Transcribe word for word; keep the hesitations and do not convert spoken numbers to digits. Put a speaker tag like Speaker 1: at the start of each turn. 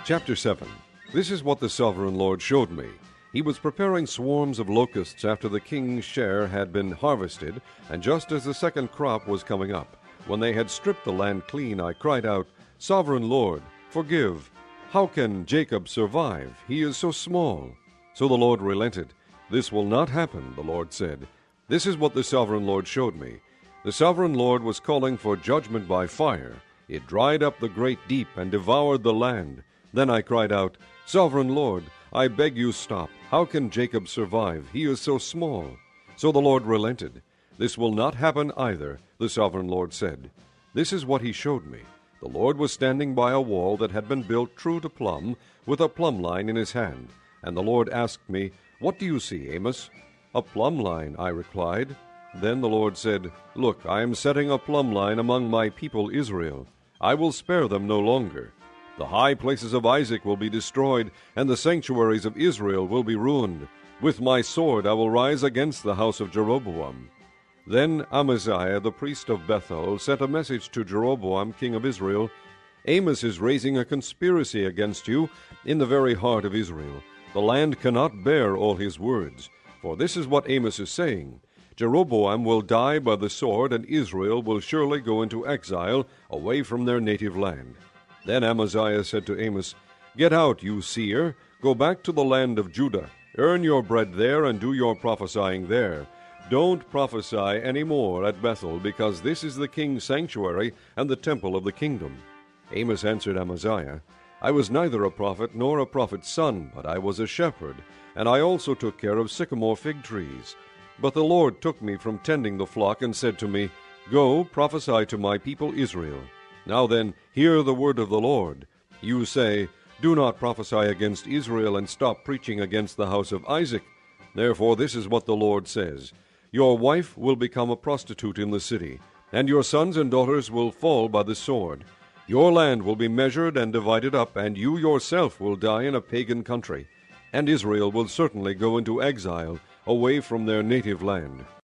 Speaker 1: Chapter seven. This is what the sovereign Lord showed me. He was preparing swarms of locusts after the king's share had been harvested, and just as the second crop was coming up. When they had stripped the land clean, I cried out, "Sovereign Lord, forgive. How can Jacob survive? He is so small." So the Lord relented. "This will not happen," the Lord said. This is what the sovereign Lord showed me. The sovereign Lord was calling for judgment by fire. It dried up the great deep and devoured the land. Then I cried out, "Sovereign Lord, I beg you stop. How can Jacob survive? He is so small." So the Lord relented. "This will not happen either," the sovereign Lord said. This is what he showed me. The Lord was standing by a wall that had been built true to plumb, with a plumb line in his hand. And the Lord asked me, "What do you see, Amos?" "A plumb line," I replied. Then the Lord said, "Look, I am setting a plumb line among my people Israel. I will spare them no longer. The high places of Isaac will be destroyed, and the sanctuaries of Israel will be ruined. With my sword I will rise against the house of Jeroboam." Then Amaziah the priest of Bethel sent a message to Jeroboam king of Israel, "Amos is raising a conspiracy against you in the very heart of Israel. The land cannot bear all his words. For this is what Amos is saying, Jeroboam will die by the sword, and Israel will surely go into exile away from their native land." Then Amaziah said to Amos, "Get out, you seer, go back to the land of Judah. Earn your bread there and do your prophesying there. Don't prophesy any more at Bethel, because this is the king's sanctuary and the temple of the kingdom." Amos answered Amaziah, "I was neither a prophet nor a prophet's son, but I was a shepherd, and I also took care of sycamore fig trees. But the Lord took me from tending the flock and said to me, 'Go, prophesy to my people Israel.' Now then, hear the word of the Lord. You say, 'Do not prophesy against Israel and stop preaching against the house of Isaac.' Therefore this is what the Lord says, Your wife will become a prostitute in the city, and your sons and daughters will fall by the sword. Your land will be measured and divided up, and you yourself will die in a pagan country, and Israel will certainly go into exile away from their native land."